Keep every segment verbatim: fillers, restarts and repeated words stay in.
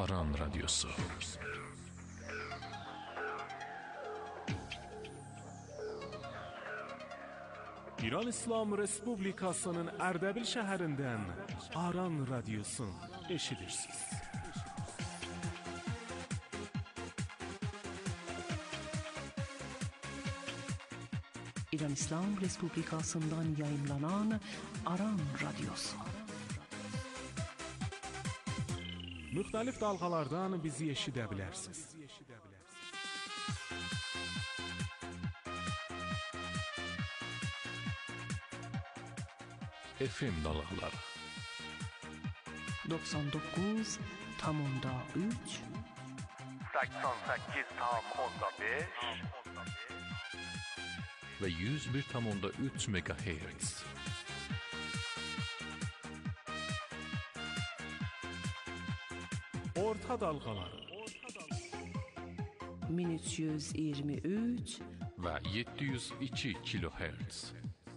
Aran Radyosu. İran İslam Respublikasının Ərdəbil şəhərindən Aran Radyosu eşidirsiniz. İran İslam Respublikasından yayınlanan Aran Radyosu. Müxtəlif dalğalardan bizi eşidə bilərsiniz. F M dalğaları doksan dokuz tam üç seksen sekiz tam beş ve yüz bir tam üç megahertz. Orta dalğaları min üç yüz iyirmi üç ve yedi yüz iki kilohertz.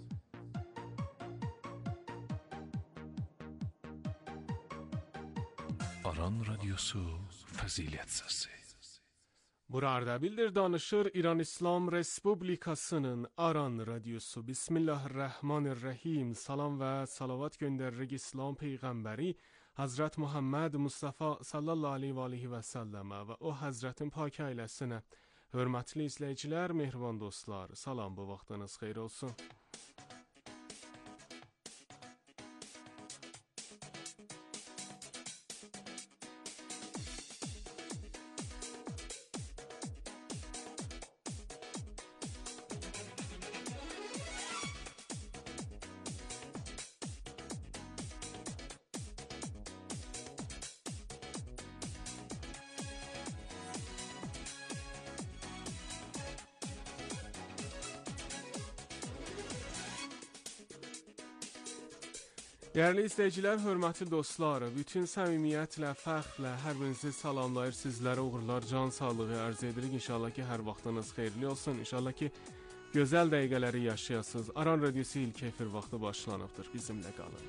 Aran Radyosu Fəzilət Səsi. Burada bildir danışır İran İslam Respublikasının Aran Radyosu. Bismillahirrahmanirrahim. Salam və salavat göndəririk İslam Peyğəmbəri Hazret Muhammed Mustafa sallallahu aleyhi və aleyhi və səlləmə və o Hazretin pak ailəsinə. Hörmətli izləyicilər, mehriban dostlar, salam, bu vaxtınız xeyir olsun. Değerli izleyiciler, hörmətli dostlar, bütün səmimiyyətlə, fəxrlə hər birinizi salamlayır, sizlərə uğurlar, can sağlığı arz edirik. İnşallah ki, hər vaxtınız xeyirli olsun. İnşallah ki, gözəl dəqiqələri yaşayasınız. Aran Radyosu ilk efir vaxtı başlanıbdır. Bizimlə qalın.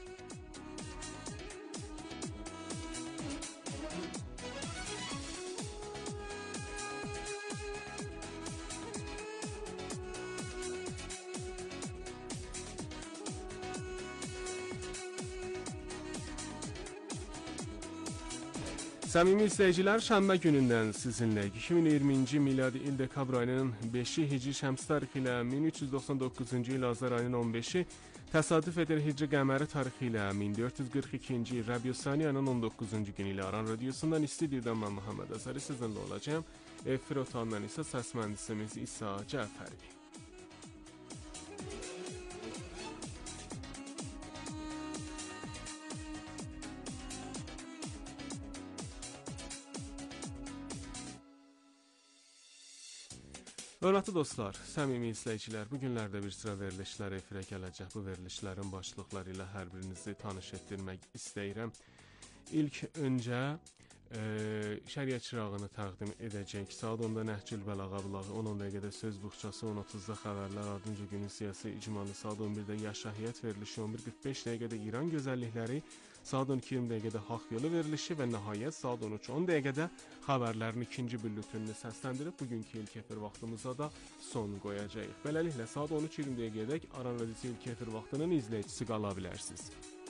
Səmimi izləyicilər, şənbə günündən sizinlə iki min iyirminci miladi il dekabr ayının beşi Hicri şəms tarixi ilə min üç yüz doxsan doqquzuncu il Azar ayının on beşi təsadüf edir Hicri qəməri tarixi ilə min dörd yüz qırx ikinci il Rəbiusani ayının on doqquzuncu günü ilə Aran Radyosundan istudiyada mən Muhammed Əsəri sizinlə olacağım. Efir otağından isə səs mühəndisimiz İsa Cəfəri. Hörmətli dostlar, səmimi izləyicilər, bu günlərdə bir sıra verilişlər efirə gələcək. Bu verilişlərin başlıqları ilə hər birinizi tanış etdirmək istəyirəm. İlk öncə e, şəriət çırağını təqdim edəcək. Saat onda Nəhcül Bəlağa bulağı, on dəqiqədə söz buxçası, on otuzda xəbərlər, ardınca günün siyasi icmalı, saat on birdə yaşahiyyət verilişi, on bir qırx beş dəqiqədə İran gözəllikləri, saat on iki iyirmi dəqiqədə Haqq yolu verilişi və nəhayət saat on üç on dəqiqədə xəbərlərin ikinci bülletenini səsləndirib bugünkü ilk efir vaxtımıza da son qoyacağıq. Beləliklə saat on üç iyirmi dəqiqədək Aran Radyosu ilk efir vaxtının izləyicisi qala bilərsiniz.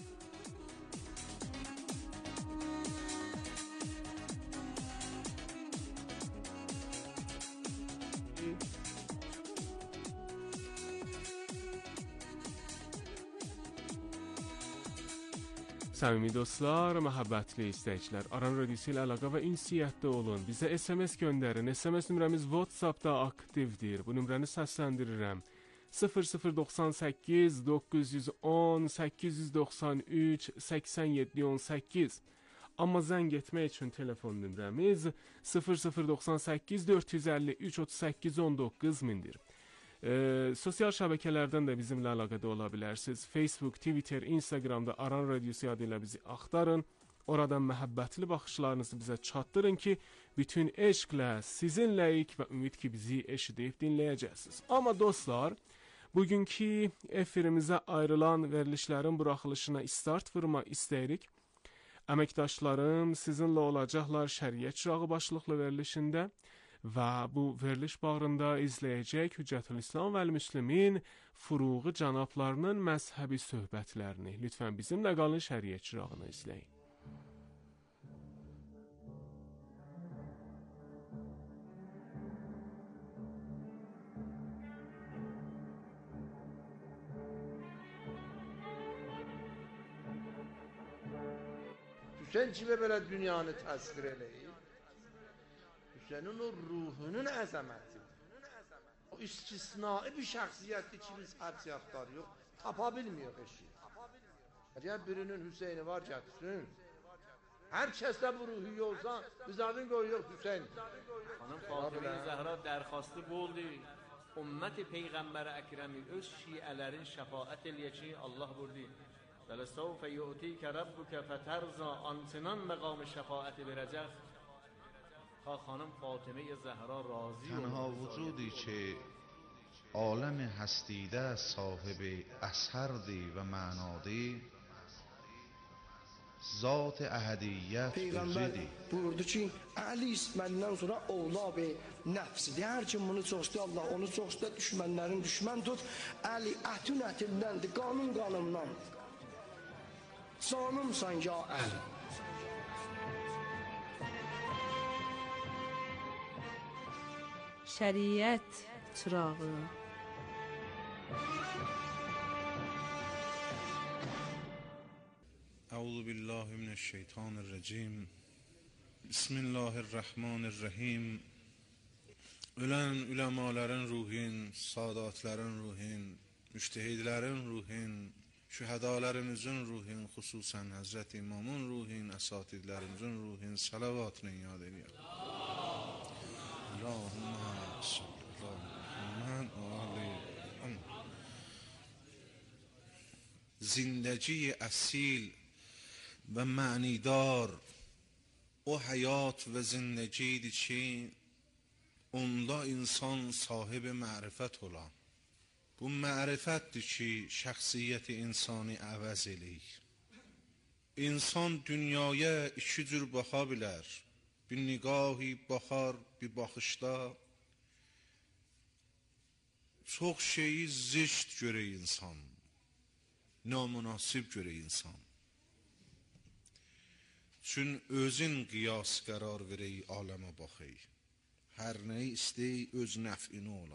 Səmimi dostlar, məhəbbətli izləyicilər, Aran Radyosu ilə əlaqə və ünsiyyətdə olun. Bizə S M S göndərin. S M S nömrəmiz WhatsApp-da aktivdir. Bu nömrəni səsləndirirəm. sıfır sıfır doxsan səkkiz doqquz yüz on səkkiz yüz doxsan üç səksən yeddi on səkkiz. Amma zəng etmək üçün telefon nömrəmiz sıfır sıfır doxsan səkkiz dörd yüz əlli üç otuz səkkiz on doqquz mindir. Ee, sosial şəbəkələrdən də bizimlə əlaqədə ola bilərsiniz. Facebook, Twitter, Instagramda Aran Radyosu adı ilə bizi axtarın. Oradan məhəbbətli baxışlarınızı bizə çatdırın ki, bütün eşqlə sizinləyik və ümid ki, bizi eşidib dinləyəcəksiniz. Amma dostlar, bugünkü efirimizə ayrılan verilişlərin buraxılışına start vurma istəyirik. Əməkdaşlarım sizinlə olacaqlar Şəriət Çırağı başlıqlı verilişində və bu veriliş bağrında izləyəcək Hüccətül İslam vəl Müslimin Furuği cənablarının məzhəbi söhbətlərini. Lütfən bizimlə qalın, Şəriət Çırağını izləyin. Hüseyin kimi belə dünyanı təsvir eləyir? Hüseynin o ruhunun əzəmətidir. O istisnai bir şəxsiyyətdir ki, biz hədsiyatlar yox, tapa bilmiyor eşi. Əgər birinin Hüseyni var gətirsin, hər kəsdə bu ruhi olsa, biz adın qoyuyor Hüseyin. Xanım Fatıma Zəhra dərxastı bu oldu. Ümmət-i Peyğəmbər Əkrəmi öz şiələrin şəfaət eləyəcək Allah buyurdu. وَلَسَوْفَ يُؤْتِيكَ رَبُّكَ فَتَرْضَى آنچنان مقام شفاعت verəcək. خانم فاطمه زهرا راضی تنها وجودی که عالم هستیده صاحب اثردی و معنادی ذات احدیت Peyğəmbər buyurdu ki, Əli məndən sonra ovlab-ı nəfsidir. Hər kim bunu çox istəyir, Allah onu çox istəyir, düşmənlərin düşmən tut. Əli ətün ətindəndir, qanun qanımdan. Canımsan ya Əli. Şəriət Çırağı. اعوذ بالله من الشیطان الرجیم بسم الله الرحمن الرحیم Ölən üləmaların ruhin, sadatların ruhin, müştehidlərin ruhin, şühədalərimizin ruhin, xüsusən Həzrət İmamın ruhin, əsatidlərimizin ruhin salavatını yad edir. Allahümmə sallallahu zindگی اصیل و معنیدار o hayat ve zindگiydi ki onda insan sahibi mərifət ola. Bu mərifətdir ki şəxsiyyəti insani əvəz eləyir. İnsan dünyaya iki cür baxa bilər. Bir nigahi baxar, bir baxışda çox şeyi zişt görür insan. Namunasib görür insan. Çün özün qiyas qərar verəy aləmə baxay. Hər nəyi istəy öz nəfini ola.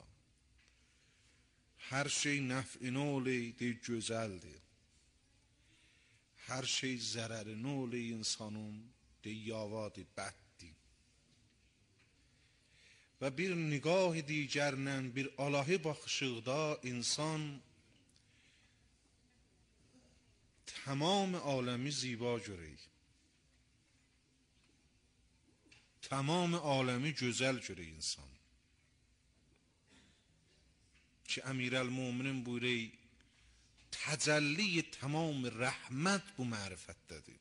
Hər şey nəfini olay deyir gözəldir. Hər şey zərərini olay insanın deyir yavadır, bəddir. Və bir nigahi digərlə bir alahi baxışıqda insan tamam aləmi ziba görək. Tamam aləmi gözəl görək insan. Ki Əmirəl-Müminin buyuruq, təcəlli tamam rəhmət bu mərifətdədir.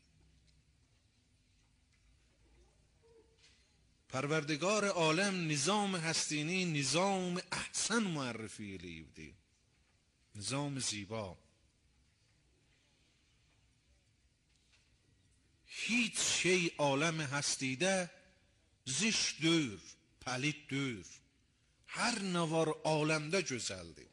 پروردگار عالم نظام هستینی نظام احسن معرفی eləyibdi. نظام زیبا. Hiç şey alem hastide ziş döyür, palit döyür. Her ne var alemde güzeldir.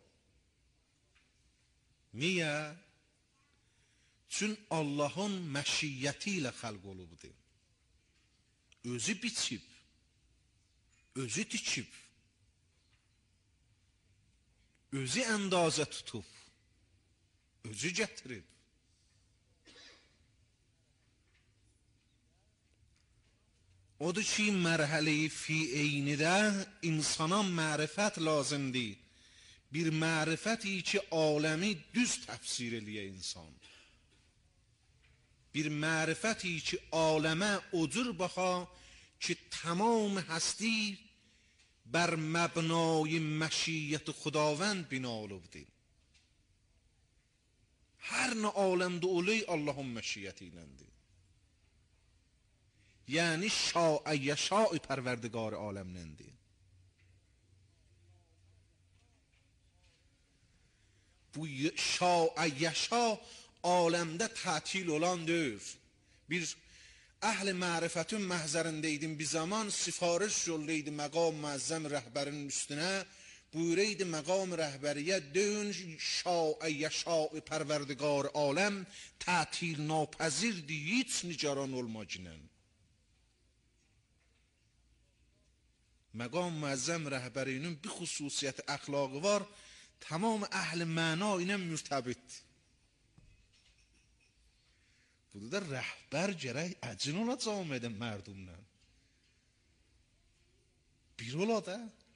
Niye? Çün Allah'ın məşiyyətiyle xalq olubdur. Özü biçib, özü dikib, özü əndazə tutub, özü gətirib. Odur ki mərhələ-i fi eynidə insana mərifət lazımdır. Bir mərifəti ki aləmi düz təfsir eləyə insan. Bir mərifəti ki aləmə o cür baxa ki tamam هستی بر مبنای مشیت خداوند بنا olubdur. Hər nə aləmdə olay Allahın məşiyyəti iləndir. Yəni şaə yəşaə pərverdigar aləmləndir. Bu şaə yəşa aləmdə tətil olan deyir. Bir əhl-i mərifətin məhzərindəydim bir zaman, sifariş yoldaydı məqam müəzzəm rəhbərinin üstünə, buyuraydı məqam rəhbəriyə, dön şaə şaə pərverdigar aləm, tətil napəzirdi, hiç nigaran olma ginən. Məqam müəzzəm rəhbərinin bir xüsusiyyəti, əxlaqı var, tamam əhl-i məna ilə mürtəbitdir. Burada da rəhbər gərək əcin ola camiədə mərdumla. Bir ola da.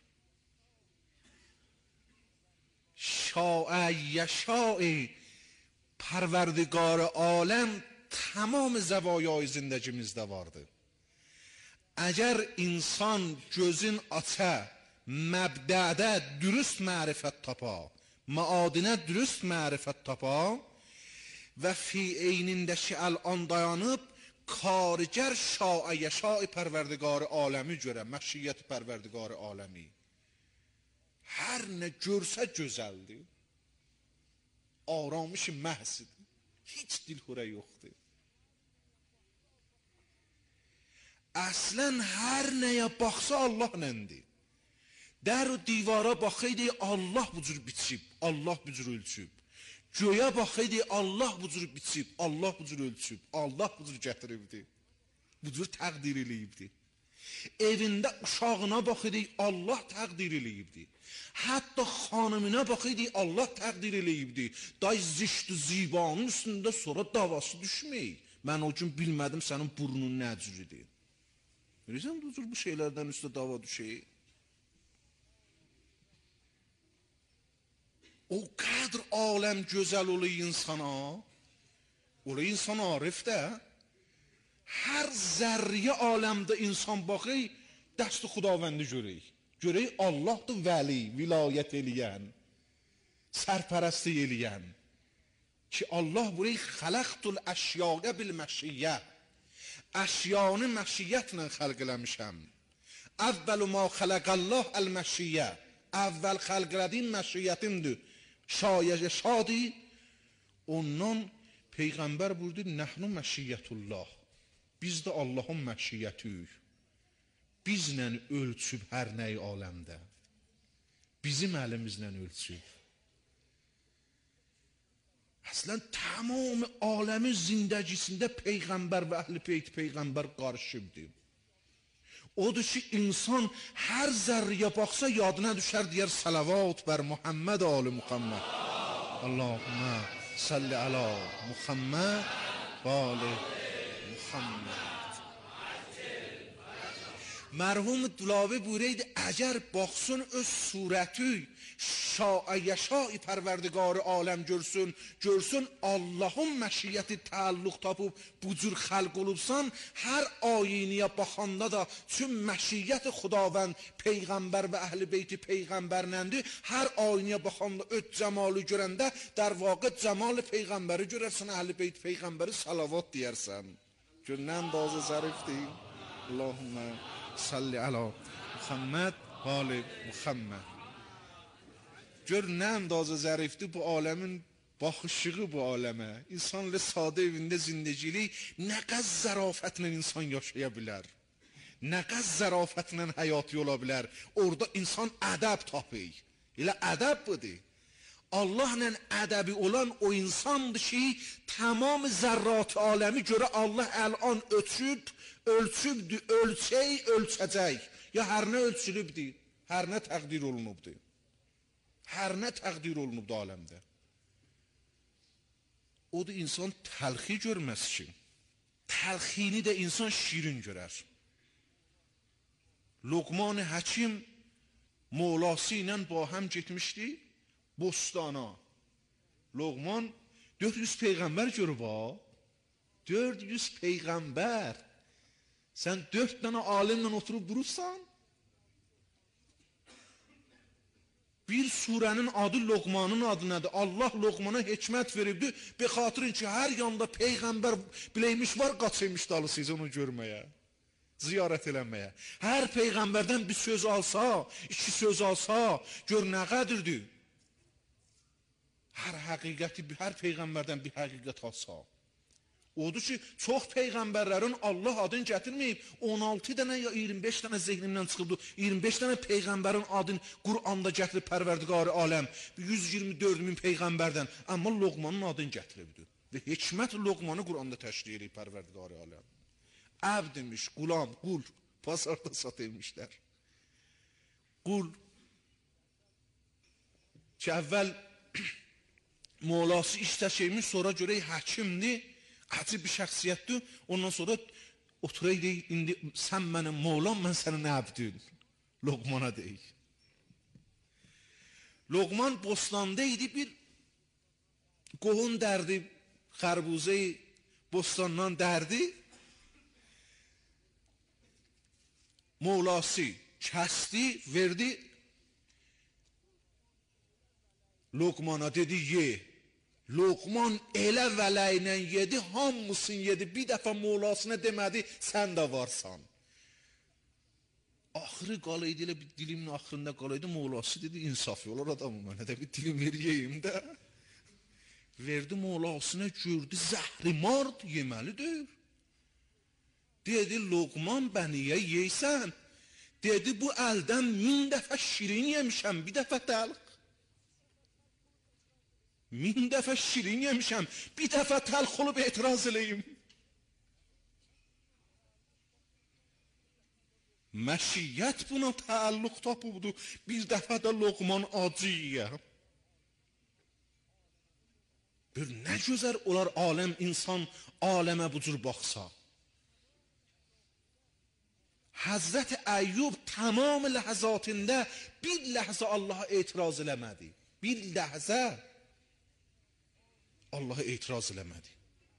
Şaə yşaə پروردگار عالم تمام زوایای زندگimizdə vardır. Əgər insan gözün aça, məbdədə dürüst mərifət tapa, maadinə dürüst mərifət tapa və fi eynindəki əl'an dayanıb, kariger şaə şaə pərverdigar aləmi görə, məşiyyət pərverdigar aləmi. Hər nə görsə gözəldir. Aramışı məhsidir. Hiç dilhurə yoxdur. Əslən hər nəyə baxsa Allah nəndir. Dər o divara baxıydı, Allah bu cür biçib, Allah bu cür ölçüb. Göyə baxıydı, Allah bu cür biçib, Allah bu cür ölçüb, Allah bu cür gətiribdi. Bu cür təqdir eləyibdi. Evində uşağına baxıydı, Allah təqdir eləyibdi. Hətta xanımına baxıydı, Allah təqdir eləyibdi. Day zişt-i zibanın üstündə sonra davası düşməyik. Mən o gün bilmədim sənin burnun nə cürüdür. Görürsən, bu cür bu şeylərdən üstə dava düşəyik. O kadr aləm gözəl olu insana, olu insan arif də, hər zərriyə aləmdə insan baxıyıq, dəst-i xudavəndi görəyik. Görəyik Allahdır vəli, vilayət eləyən, sərpərəstlik eləyən. Ki Allah burayı xələqtul əşyəyə bil məşiyyə. Əşyanı məşiyyətlə xəlq eləmişəm. Əvvəlu ma xələqəllah əl-məşiyyə. Əvvəl xəlq elədiyim məşiyyətimdir. Şayəc şadi. Ondan Peyğəmbər buyurdu, nəhnu məşiyyətullah. Biz də Allahın məşiyyətiyik. Bizlə ölçüb hər nəyi aləmdə. Bizim əlimizlə ölçüb. Əslən, tamam aləmin zindəcisində Peyğəmbər və əhl-i beyt Peyğəmbər qarışıbdır. Odur ki, insan hər zərriyə baxsa yadına düşər, deyər, salavat bər Muhammed ali Muhammed. Allahümmə salli ala Muhammed və ali Muhammed. Mərhum Dulavi buyuraydı, əgər baxsın öz surəti, şaə şaə pərverdigar aləm görsün, görsün Allahın məşiyyəti təalluq tapıb, bu cür xəlq olubsan, hər ayiniyə baxanda da, çün məşiyyət xudavənd, Peyğəmbər və əhl-i beyti Peyğəmbərləndir, hər ayiniyə baxanda öt cəmalı görəndə, در واقع cəmalı Peyğəmbəri görərsən, əhl-i beyti Peyğəmbəri salavat deyərsən. Görünən dazı zərifdir. Allahümmə salli ala Muhammed və ali Muhammed. Gör nə əndazə zərifdir bu aləmin baxışığı bu aləmə. İnsanla sadə evində zindəcilik nə qəz zərafətlə insan yaşaya bilər. Nə qəz zərafətlə həyatı ola bilər. Orada insan ədəb tapır. Elə ədəb budur. Allahla ədəbi olan o insandır ki, tamam zərrat aləmi görə Allah əl'an ölçüb, ölçübdür, ölçək, ölçəcək. Ya hər nə ölçülübdür, hər nə təqdir olunubdur. Hər nə təqdir olunubdur aləmdə. O da insan təlxi görməz ki, təlxini də insan şirin görər. Luqman Həkim Mevlası ilə ba həm getmişdi Bostana. Luqman dörd yüz peyğəmbər görüb ha. dörd yüz peyğəmbər. Sən dörd dənə alimlə oturub durursan. Bir surənin adı Luqmanın adı nədir? Allah Luqmana hikmət veribdir. Be xatirin ki, hər yanda peyğəmbər biləymiş var, qaçıymış dalı siz onu görməyə, ziyarət eləməyə. Hər peyğəmbərdən bir söz alsa, iki söz alsa, gör nə qədirdir. Hər həqiqəti, hər peyğəmbərdən bir həqiqət alsa. Odur ki, çox peyğəmbərlərin Allah adını gətirməyib, on altı dənə ya iyirmi beş dənə zehnimdən çıxıbdı, iyirmi beş dənə peyğəmbərin adını Qur'anda gətirib Pərverdigar-ı aləm, yüz iyirmi dörd min peyğəmbərdən, amma Loğmanın adını gətiribdi. Və hikmət Loğmanı Qur'anda təşkil edib Pərverdigar-ı aləm. Əbd demiş, qulam, qul, pazarda satılmışlar. Qul, ki əvvəl molası işləşəymiş, sonra görək həkimdir, acı bir şəxsiyyətdir, ondan sonra oturaydı, indi sən mənim moğlam, mən sənin əbdün. Loğmana deyik. Loğman bostanda idi, bir qohun dərdi, xərbuzeyi bostandan dərdi, moğlası kəsti, verdi, Loğmana dedi, ye. Loğman elə vələylə yedi, hamısını yedi, bir dəfə moğlasına demədi, sən də varsan. Axırı qalıydı, elə bir dilimin axırında qalıydı, moğlası dedi, insafi olur adamı, mənə də bir dilim veriyeyim də. Verdi moğlasına, gördü, zəhrimard yeməlidir. Dedi, Loğman, bəniyə yeysən. Dedi, bu əldən min dəfə şirin yemişəm, bir dəfə təlq. Min dəfə şirin yemişəm, bir dəfə təlx olub etiraz eləyim. Məşiyyət buna təalluq tapıbdır, bir dəfə də Loğman acı yiyəm. Bir nə gözəl olar aləm insan, aləmə bu cür baxsa. Həzrət Əyyub tamam ləhzatində bir ləhzə Allaha etiraz eləmədi. Bir ləhzə Allah'a etiraz eləmədi.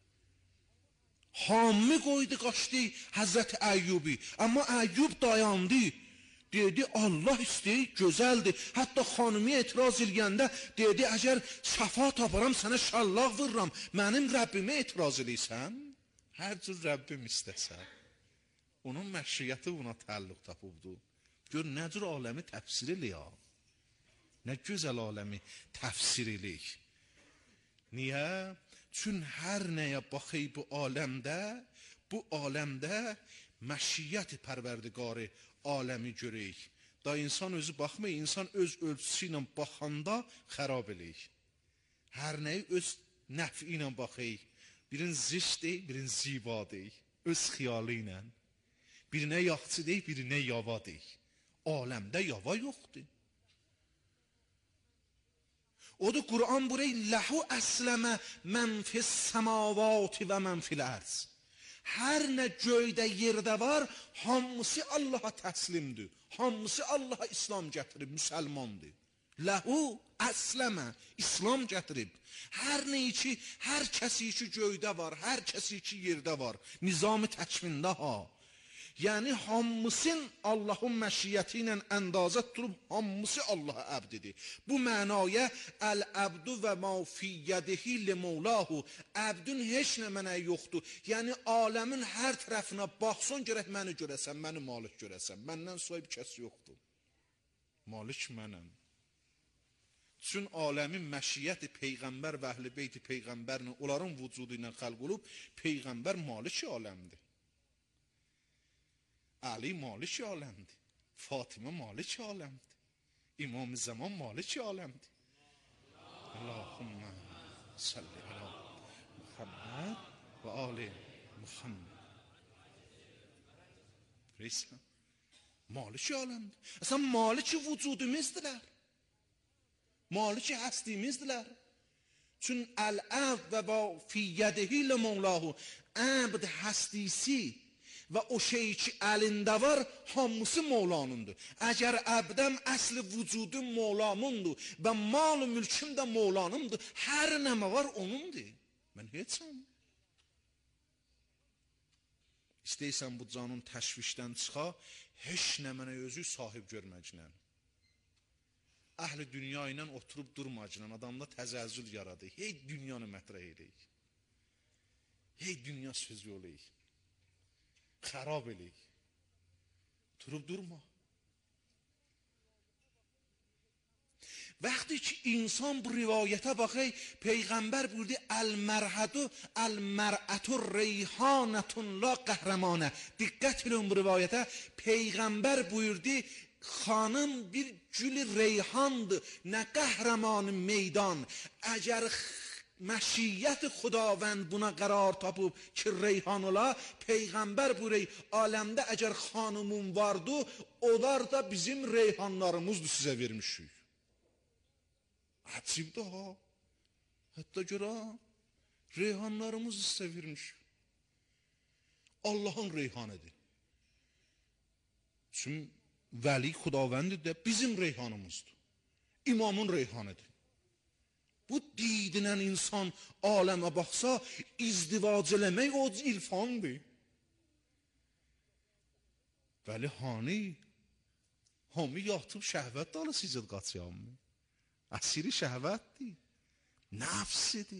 Hamı qoydu, qaçdı Həzrət Əyyubi. Amma Əyyub dayandı. Dedi, Allah istəyir, gözəldir. Hətta xanımı etiraz eləyəndə dedi, əgər şəfa taparam, sənə şallaq vırram. Mənim Rəbbimə etiraz eləysən, hər cür Rəbbim istəsə. Onun məşriyyəti buna təalluq tapıbdır. Gör, nə cür aləmi təfsir eləyək. Nə gözəl aləmi təfsir eləyək. Niyə? Çün hər nəyə baxıb bu aləmdə, bu aləmdə məşiyyət-i pərverdigarı aləmi görək. Da insan özü baxmır, insan öz ölçüsü ilə baxanda xərab eləyik. Hər nəyi öz nəfi ilə baxıyıq. Birin zişt deyik, birin ziba deyik. Öz xiyalı ilə. Birinə yaxçı deyik, birinə yava deyik. Aləmdə yava yoxdur. Odur Qur'an burayı ləhu əsləmə mən fis səmavati və mən fil ərz. Hər nə göydə yerdə var, hamısı Allaha təslimdir. Hamısı Allaha İslam gətirib, müsəlmandır. Ləhu əsləmə, İslam gətirib. Hər nə ki, hər kəsi ki göydə var, hər kəsi ki yerdə var. Nizam-ı təkvində ha. Yəni hamısın Allahın məşiyyəti ilə əndazə durub, hamısı Allaha əbdidir. Bu mənaya əl-əbdu və mavfiyyədihi li-mevlahu. Əbdün heç nə mənə yoxdur. Yəni aləmin hər tərəfinə baxsan gərək məni görəsən, məni malik görəsən. Məndən sahib kəs yoxdur. Malik mənəm. Çün aləmin məşiyyəti Peyğəmbər və əhl-i beyti Peyğəmbərlə, onların vücudu ilə xəlq olub, Peyğəmbər malik aləmdir. Ali malik aləmdir. Fatimə malik aləmdir. İmam-ı Zaman malik aləmdir. Allahümmə salli ala Muhammed və ali Muhammed. Reisəm, malik aləmdir. Əsən maliki vücudumuzdirlər. Maliki həstimizdirlər. Çün əl-əb və fiyyədəhi ilə mevlahu. Əbd həstisi və o şey ki əlində var, hamısı Mevlanındır. Əgər əbdəm əsli vücudum Mevlamındır və mal-ı mülküm də Mevlanımdır, hər nəmə var onundur. Mən heçəm. İstəyirsən bu canın təşvişdən çıxa, heç nə mənə özü sahib görməklə. Əhl-i dünya ilə oturub durmacla, adamda təzəzzül yaradı. Hey dünyanı mətrəh eləyik. Hey dünya sözü oleyik. Xərab eləyik. Durub durma. وقتی که انسان bu rivayətə baxay, Peyğəmbər buyurdu, el-merhatu el-mer'atu reyhanetun la qəhrəmanə. Diqqət edin bu rivayətə. Peyğəmbər buyurdu, xanım bir gül reyhandır, nə qəhrəmanı meydan. Əgər məşiyyət xudavənd buna qərar tapıb ki, reyhan ola, Peyğəmbər buyurdu, aləmdə əgər xanımın vardı, onlar da bizim reyhanlarımızdır sizə vermişik. Əcibdir ha. Hətta görə reyhanlarımız sizə vermişik. Allahın reyhanıdır. Çünki vəli xudavəndir də bizim reyhanımızdır. İmamın reyhanıdır. Bu didinən insan aləmə baxsa, izdivac eləmək o ilfandır. Vəli hani, hami yatıb şəhvət dalı sizid qaçıyamı. Əsiri şəhvətdir, nəfsidir.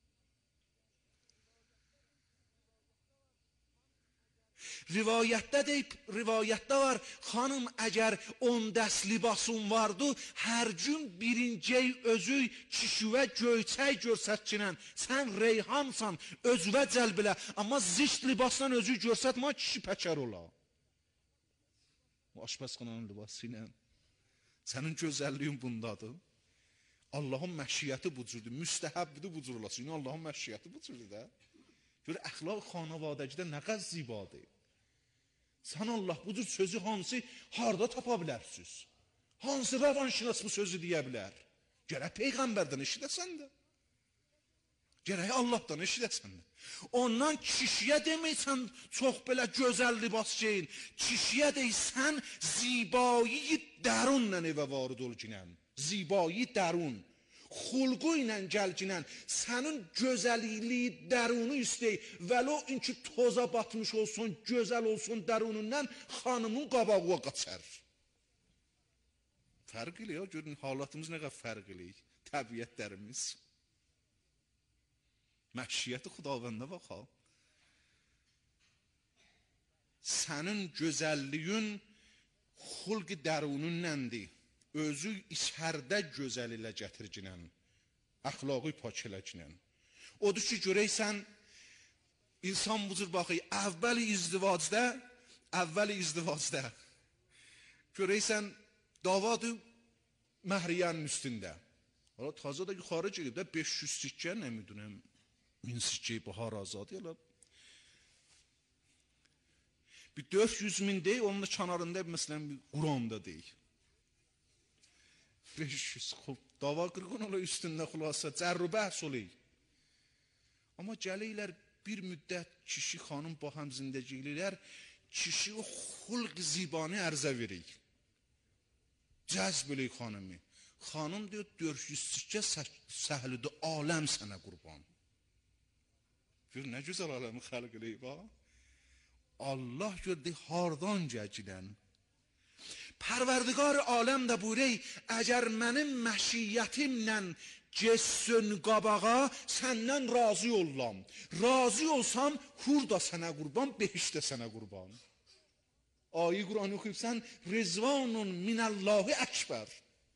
Rivayətdə deyib, rivayətdə var, xanım əgər on dəst libasın vardı, hər gün birincəy özü kişüvə göyçək görsətkinən, sən reyhansan, özvə cəlbilə, amma zişt libasdan özü görsətmə, kişi pəkər ola. Aşpəsxananın libası ilə, sənin gözəlliyin bundadır. Allahın məşiyyəti bu cürdür, müstəhəbdir bu cür olasın. Allahın məşiyyəti bu cürdür də. Gör, əxlaq xanavadəcidə nə qəz zibadır. Sən Allah bu cür sözü hansı, harada tapa bilərsiniz? Hansı rəvanşinas bu sözü deyə bilər? Gərək Peyğəmbərdən eşidəsən də. Gərək Allahdan eşidəsən də. Ondan kişiyə deməysən, çox belə gözəl libas giyin. Kişiyə deysən, zibayi dərunla evə varid ol ginən. Zibayi dərun. Xulqu ilə gəlginən, sənin gözəlliyi dərunu istəy, vəlo inki toza batmış olsun, gözəl olsun dərunundan, xanımın qabağa qaçar. Fərq ilə ya, görün, halatımız nə qədər fərq eləyik, təbiyyətlərimiz. Məşiyyəti xudavəndə bax ha. Sənin gözəlliyin xulq dərunundandır. Özü içərdə gözəl ilə gətirginən, əxlaqı pak eləginən. Odur ki, görəysən, insan bu cür baxır, əvvəli izdivacda, əvvəli izdivacda, görəysən, davadır məhriyənin üstündə. Hala taza da yuxarı girib də, beş yüz sikkə, nə müdünəm, min sikkəyi bahar azadı, yala. Bir dörd yüz min deyil, onun da kənarında, məsələn, bir Quranda deyil. beş yüz, xub, dava qırğın ola üstündə xulasa, cərru bəhs olayı. Amma gəlirlər bir müddət kişi xanım baxam zindəciklər, kişi o xulq zibanı ərzə verir. Cəzb eləyik xanımı. Xanım deyir, dörd yüz sikkə səhlidir, aləm sənə qurban. Gör, nə gözəl aləmi xəlq eləyib, ha? Allah gördü, hardan gəlgilən. Pərverdigar aləm də buyurey, əgər mənim məşiyyətimlə cessün qabağa, səndən razı ollam. Razı olsam, hur da sənə qurban, behiş də sənə qurban. Ayi Quran oxuyubsan, Rizvanun minəllahi əkbər.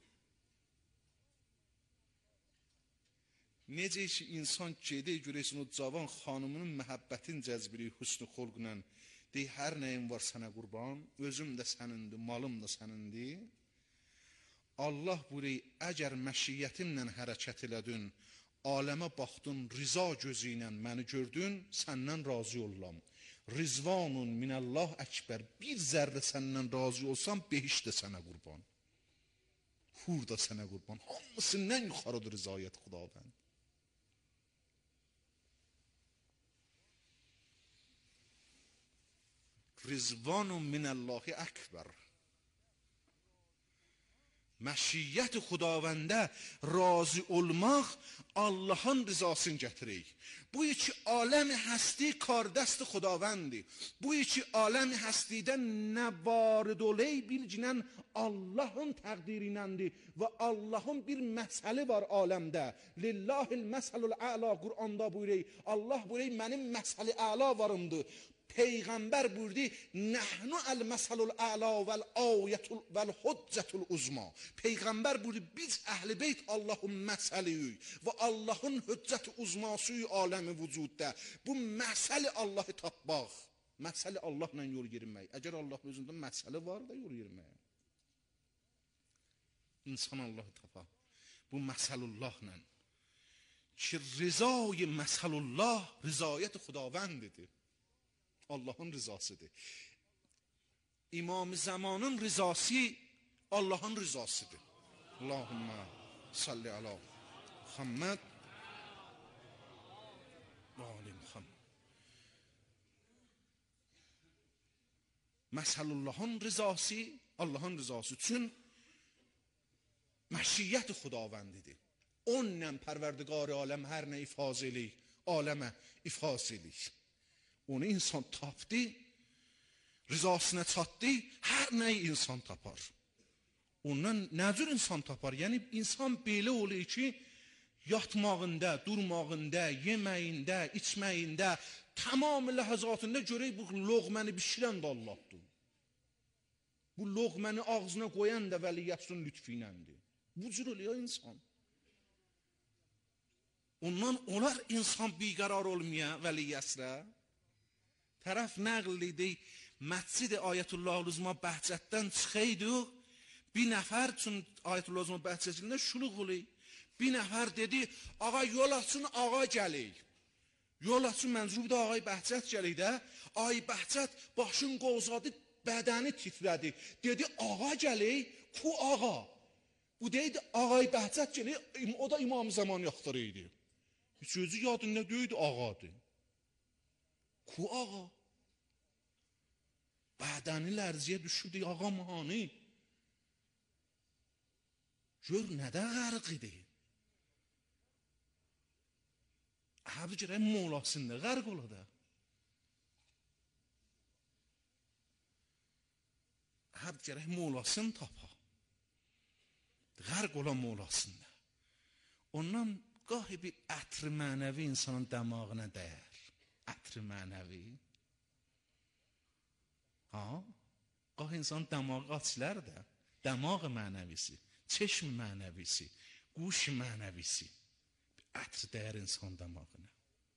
Necə ki, insan gedə görəsin o cavan xanımının məhəbbətin cəzbili hüsnü xolqla, deyir, hər nəyim var sənə qurban, özüm də sənindir, malım da sənindir. Allah buyuruyor, əgər məşiyyətimlə hərəkət elədin, aləmə baxdın, riza gözü ilə məni gördün, səndən razı ollam. Rizvanun minəllah əkbər, bir zərrə səndən razı olsam, behiş də sənə qurban. Hur da sənə qurban. Hamısından yuxarıdır rizayət xudavənd. Rizvanun minəllahi əkbər. Məşiyyət xudavəndə razı olmaq Allahın rızasını gətirir. Bu iki aləm həsti kardəst xudavəndir. Bu iki aləm həstidən nə varid oley bilginən Allahın təqdirinəndir və Allahın bir məsəli var aləmdə. Lillahil məsəlul əla Quranda buyuruyor. Allah buyuruyor, mənim məsəli əla varımdır. Peygamber buyurdu nahnu el mesalul a'la vel ayetul vel hujjatul uzma. Peygamber buyurdu biz ehli beyt Allah'ın meseliyik ve Allah'ın hüccet-i uzmasıyıq aləmi vücudda. Bu məsəli Allah'ı tapmaq. Məsəli Allah'la yol yürümək. Əgər Allah özündə məsəli var da yol yürümək. İnsan Allah'ı tapar. Bu məsəlullahla. Ki rızayı məsəlullah rızayət xudavəndidir. Allah'ın rızasıdır. İmam-ı Zamanın rızası Allah'ın rızasıdır. Allahümme salli ala Muhammed ve ali Muhammed. Məsəlullahın rızası Allah'ın rızası üçün məşiyyət xudavəndidir. Onunla pərverdigar aləm hər nə ifaz eləyik, aləmə ifaz eləyik. Onu insan tapdı, rızasına çatdı, hər nəyi insan tapar. Ondan nə cür insan tapar? Yəni insan belə olur ki, yatmağında, durmağında, yeməyində, içməyində, tamam ləhəzatında görək bu loğməni bişirən də Allahdır. Bu loğməni ağzına qoyan da vəliyyətin lütfiyəndir. Bu cür oluyor insan. Ondan olar insan biqərar olmaya vəliyyəslə. Tərəf nəql idi, Məscid-i Ayətullah-ül-Uzma Bəhcətdən çıxaydıq. Bir nəfər üçün Ayətullah-ül-Uzma Bəhcətində şuluq olur. Bir nəfər dedi, ağa yol açın, ağa gəlik. Yol açın mənzub da ağay Bəhcət gəlik də. Ay Bəhcət başın qozadı, bədəni titrədi. Dedi, ağa gəlik, ku ağa. Bu deydi, ağay Bəhcət gəlik, o da İmam-ı Zaman yaxtırı idi. Sözü yadında deydi, ağadır. Ku ağa. Bədəni lərziyə düşürdü, ağa mani. Gör nədən qərq idi? Həbi gərək molasında qərq ola da. Həbi gərək molasını tapa. Qərq ola molasında. Ondan qahi bir ətri mənəvi insanın dəmağına dəyər. Ətri mənəvi. Ha? Qahi insan dəmağı açılar da. Dəmağı mənəvisi, çeşmi mənəvisi, quş mənəvisi. Ətri dəyər insan dəmağına.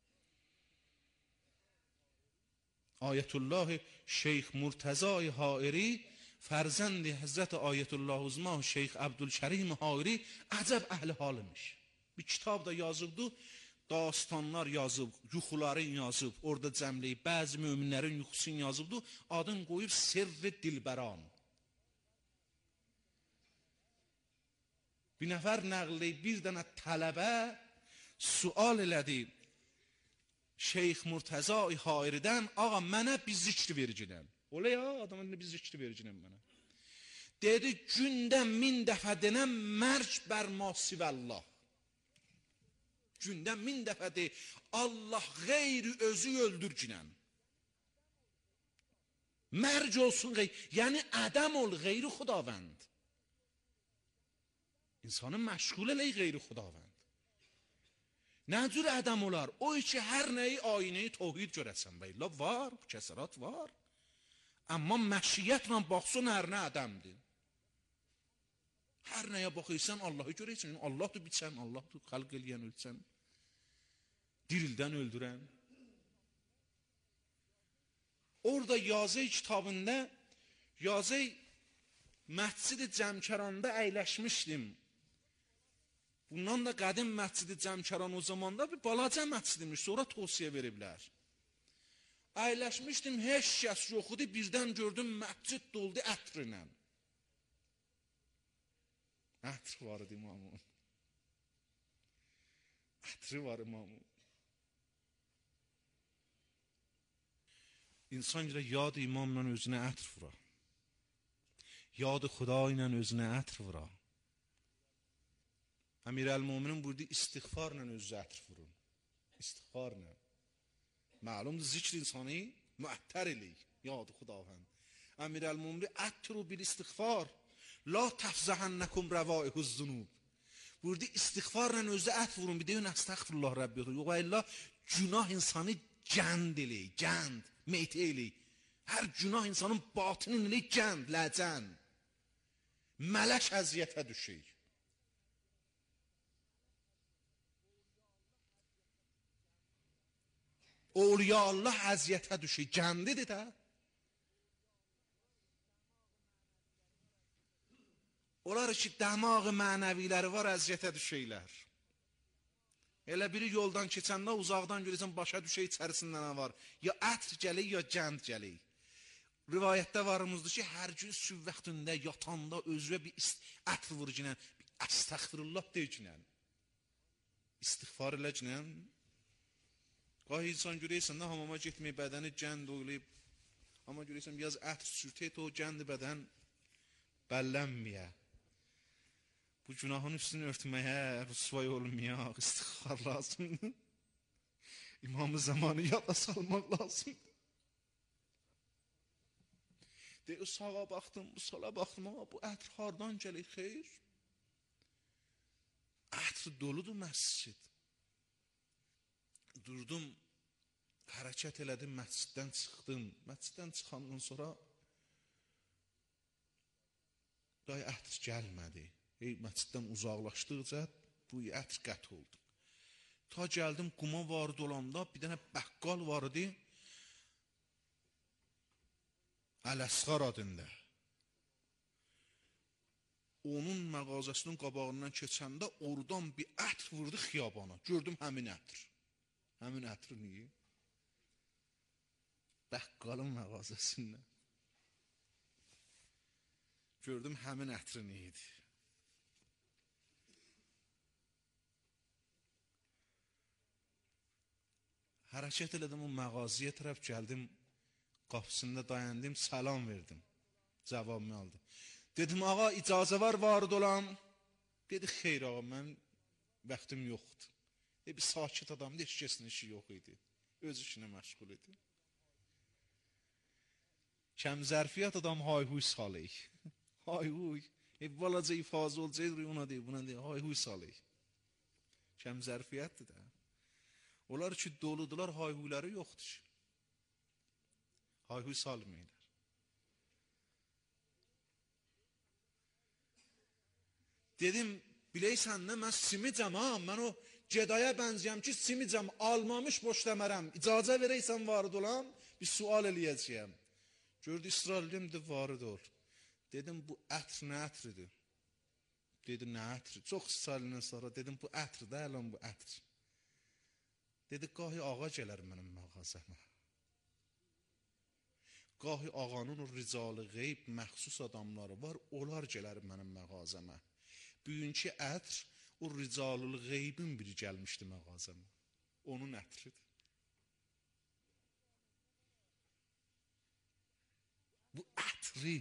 Ayətullah Şeyx Murtəzai Hairi, fərzəndi Həzrət Ayətullah Uzma Şeyx Abdülkerim Hairi əcəb əhli halıymış. Bir kitab da yazıbdı, dastanlar yazıb, yuxuların yazıb, orada cəmləyib, bəzi möminlərin yuxusunu yazıbdı, adın qoyub Sirr-i Dilbəran. Bir nəfər nəqləyib, bir dənə tələbə sual elədi Şeyx Murtəzai Hairidən, ağa mənə bir zikri vericilən. Ola ya, adamın bir zikri vericilən mənə. Dedi, gündə min dəfə denəm, mərc bər masivəllah. Gündə min dəfə de, Allah qeyri özü öldürcünən. Mərc olsun qeyri, yəni ədəm ol qeyri xudavənd. İnsanı məşğul eləyik qeyri xudavənd. Nə cür ədəm olar? O ki, hər nəyi ayneyi tohid görəsən. Bəylə var, kəsərat var. Amma məşiyyətlə baxsın, hər nə ədəmdir. Hər nəyə baxıysan, Allahı görəysən. Allahdır biçən, Allahdır xalq eləyən, ölçən. Dirildən öldürən. Orada Yazı kitabında, Yazı Məscid-i Cəmkəranda əyləşmişdim. Bundan da qədim Məscid-i Cəmkəran o zamanda bir balaca məscidmiş, sonra tövsiyə veriblər. Əyləşmişdim, heç kəs yox idi, birdən gördüm məscid doldu ətrinə. Ətri var idi imamın. Ətri var imamın. İnsan görə yad imamla özünə ətr vura. Yad Xuda ilə özünə ətr vura. Əmir-əl-Muminin burada istiğfarla özü ətr vurun. İstiğfarla. Məlumdur, zikr insanı müəttər eləyik. Yad Xudavənd. Əmir-əl-Mumini ətru bil istiğfar. La təfzəhənnəkum rəvaihuz zunub. Burada istiğfarla özü ətr vurun. Bir deyin, əstəğfirullah Rəbbi. Yox, əllə günah insanı gənd eləyik, gənd. meyt eylik. Hər günah insanın batınını gənd, ləcən. Mələk əziyyətə düşür. Awliya Allah əziyyətə düşür, gəndidir də. Onlar ki, dəmağ mənəviləri var, əziyyətə düşürlər. Elə biri yoldan keçəndə uzaqdan görürsən, başa düşür içərisində nə var. Ya ətr gəlir, ya gənd gəlir. Rivayətdə varımızdır ki, hər gün sübh vaxtında yatanda özünə bir ətr vurginən, bir əstəxfirullah deyginən. İstiğfar eləginən. Qahi insan görəysən də hamama getmək, bədəni gənd oylayıb. Amma görəysən, biraz ətr sürtət o gəndi bədən bəllənməyə. Bu günahın üstünü örtməyə, rüsvay olmayaq, istiğfar lazımdır. İmam-ı zamanı yada salmaq lazımdır. Deyir, sağa baxdım, bu sola baxdım, ama bu ətr hardan gəlir, xeyr? Ətr doludur məscid. Durdum, hərəkət elədim, məsciddən çıxdım. Məsciddən çıxandan sonra day ətr gəlmədi. Ey, məsciddən uzaqlaşdıqca bu ətr qət oldu. Ta gəldim, quma vardı olanda bir dənə bəqqal vardı. Əl-Əsğar adında. Onun məğazəsinin qabağından keçəndə oradan bir ətr vurdu xiyabana. Gördüm həmin ətr. Həmin ətr niyə? Bəqqalın məğazəsindən. Gördüm həmin ətr niyədir. Hərəkət elədim, o məğaziyə tərəf gəldim. Qapısında dayandım, salam verdim. Cavabımı aldım. Dedim, ağa, icazə var, varid olam. Dedi, xeyr ağa, mən vaxtım yoxdur. E, bir sakit adamdı, heç kəsin işi yox idi. Öz işinə məşğul idi. Kəm zərfiyyat adam hay-huy salıyıq. Hay-huy. E, balaca ifazə olacaq, ona deyil, buna deyil, hay-huy salıyıq. Kəm zərfiyyatdır da. Onlar ki, doludular, hay-huyları yoxdur. Hay-huy salmayırlar. Dedim, biləysən nə, mən simicəm ha, mən o gedaya bənziyəm ki, simicəm, almamış boşləmərəm. İcazə verəysən varid olam, bir sual eləyəcəyəm. Gördü, İsrail dedim, varid ol. Dedim, bu ətr nə ətridir? Dedi, nə ətri? Çox İsrailindən sonra dedim, bu ətr də, ələn bu ətr. Dedi, qahi ağa gələr mənim məğazəmə. Qahi ağanın o ricalı qeyb məxsus adamları var, onlar gələr mənim məğazəmə. Bugünkü ətr o ricalı qeybin biri gəlmişdi məğazəmə. Onun ətridir. Bu ətri.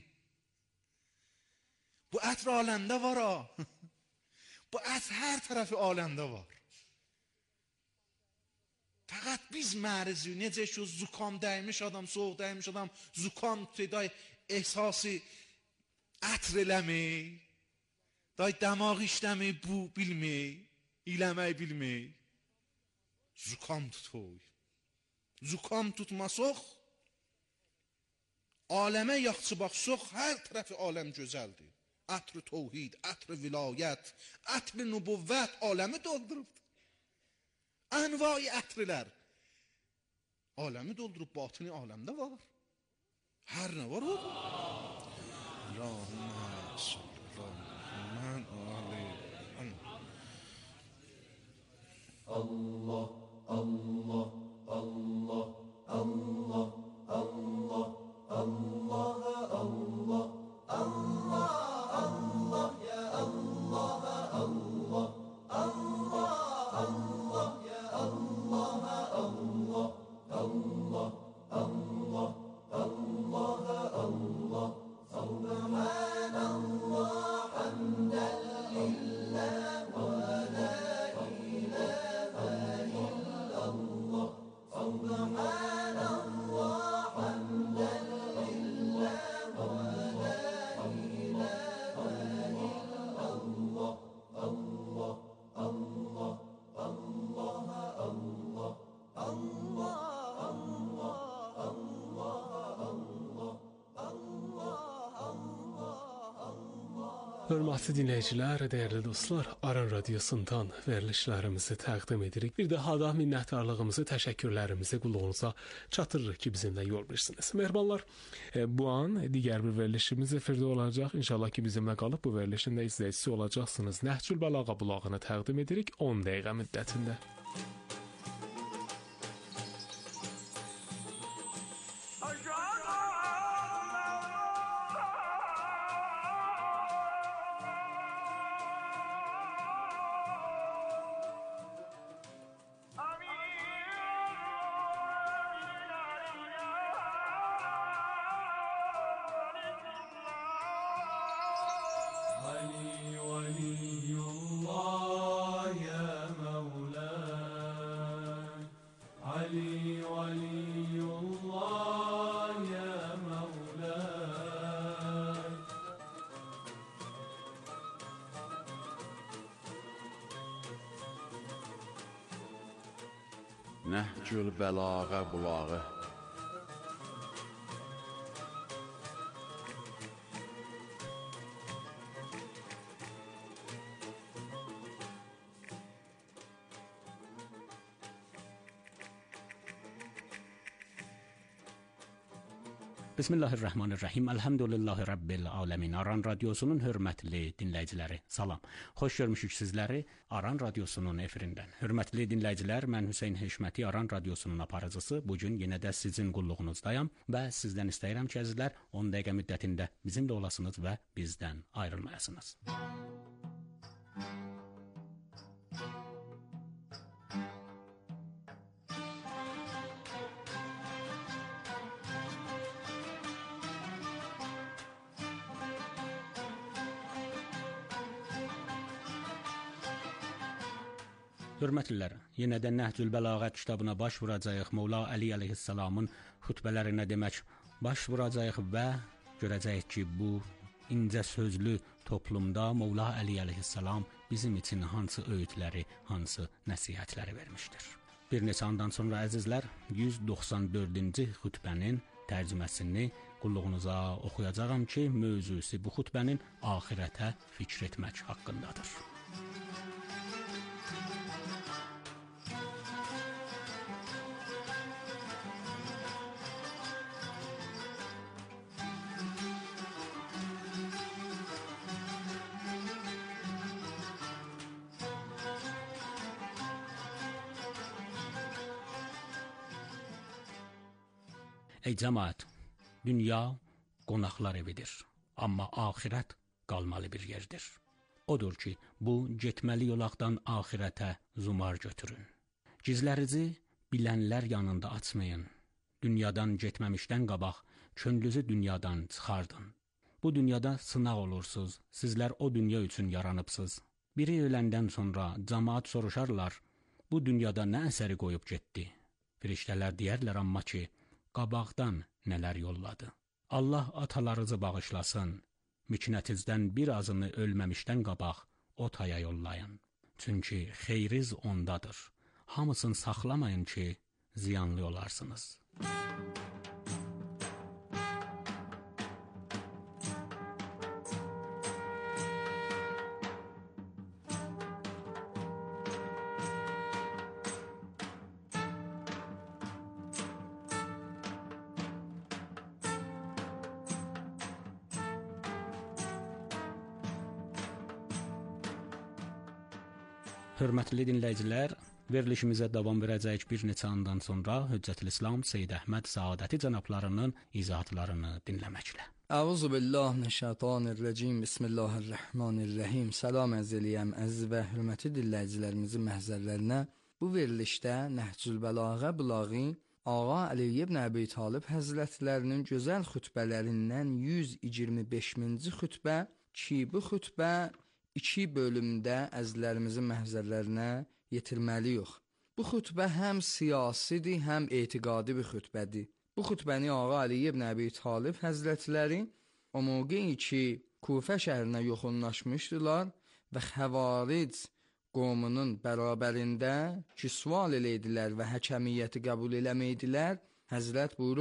Bu ətr aləmdə var ha. Bu ətr hər tərəfi aləmdə var. Fəqət biz mərizi, necə ki o zukam dəymiş adam, soğuk dəymiş adam, zukam tutuyor, ehsası ətr eləmək, day dəmaq işləmək, bu bilmək, eləmək bilmək, zukam tutuyor. Zukam tutmasaq, aləmə yaxçı baxsaq, hər tərəfi aləm gözəldir. Ətr-i təvhid, ətr-i vilayət, ətr-i nübüvvət aləmi doldurubdur. Ənvai ətrilər. Aləmi doldurub, batini aləmdə var. Hər nə var o? Rahman, Rahman, Allah, Allah, Allah, Allah, Allah, Allah, Allah, Allah, Allah, ya Allah, Allah, Allah, Allah, ya Allah, Allah, Allah, Allah, Allah, Allah, Subhanallah, hamdan lillah, wa la ilaha illallah. Hörmətli dinləyicilər, dəyərli dostlar, Aran Radiosundan verilişlərimizi təqdim edirik. Bir daha da minnətdarlığımızı, təşəkkürlərimizi qulluğunuza çatdırırıq ki, bizimlə yol verirsiniz. Mehribanlar, bu an digər bir verilişimiz efirdə olacaq. İnşallah ki, bizimlə qalıb bu verilişin də izləyicisi olacaqsınız. Nəhcül Bəlağa bulağını təqdim edirik on dəqiqə müddətində. Nəhcül Bəlağa bulağı. Bismillahirrahmanirrahim. Elhamdülillahi Rabbil alemin. Aran Radiosunun hörmətli dinləyiciləri, salam. Xoş görmüşük sizləri Aran Radiosunun efirindən. Hörmətli dinləyicilər, mən Hüseyn Heşməti, Aran Radiosunun aparıcısı. Bugün yenə də sizin qulluğunuzdayam və sizdən istəyirəm ki, əzizlər, on dəqiqə müddətində bizimlə olasınız və bizdən ayrılmayasınız. Hörmətlilər, yenə də Nəhcül Bəlağa kitabına baş vuracağıq. Mövla Əli əleyhissalamın xutbələrinə demək baş vuracağıq və görəcəyik ki, bu incə sözlü toplumda Mövla Əli əleyhissalam bizim üçün hansı öğütləri, hansı nəsihətləri vermişdir. Bir neçə andan sonra əzizlər, yüz doxsan dördüncü xutbənin tərcüməsini qulluğunuza oxuyacağam ki, mövzusu bu xutbənin axirətə fikr etmək haqqındadır. Ey cəmaət, dünya qonaqlar evidir, amma axirət qalmalı bir yerdir. Odur ki, bu getməli yolaqdan axirətə zumar götürün. Gizlərinizi bilənlər yanında açmayın. Dünyadan getməmişdən qabaq könlünüzü dünyadan çıxardın. Bu dünyada sınaq olursunuz, sizlər o dünya üçün yaranıbsınız. Biri öləndən sonra cəmaət soruşarlar, bu dünyada nə əsəri qoyub getdi? Firiştələr deyərlər amma ki, qabaqdan nələr yolladı. Allah atalarınızı bağışlasın, miknətinizdən bir azını ölməmişdən qabaq o taya yollayın. Çünki xeyriz ondadır. Hamısını saxlamayın ki, ziyanlı olarsınız. Hörmətli dinləyicilər, verilişimizə davam verəcəyik bir neçə andan sonra Hüccətülislam Seyyid Əhməd Saadəti cənablarının izahatlarını dinləməklə. Əuzu billah minəşşeytanirracim. Bismillahirrahmanirrahim. Salam əzəliyəm, əziz və hörmətli dinləyicilərimizin məhzərlərinə. Bu verilişdə Nəhcül Bəlağa bulağı Ağa Əli ibn Əbi Talib həzrətlərinin gözəl xutbələrindən yüz iyirmi beşinci xutbə ki, bu xutbə iki bölümdə əzizlərimizin məhzərlərinə yetirməliyik. Bu xutbə həm siyasidir, həm etiqadi bir xutbədir. Bu xutbəni Ağa Əli ibn Əbi Talib həzrətləri o mövqeyi ki, Kufə şəhərinə yoxunlaşmışdılar və Xəvaric qomunun bərabərində ki, sual eləydilər və həkəmiyyəti qəbul eləməydilər, həzrət buyurublar.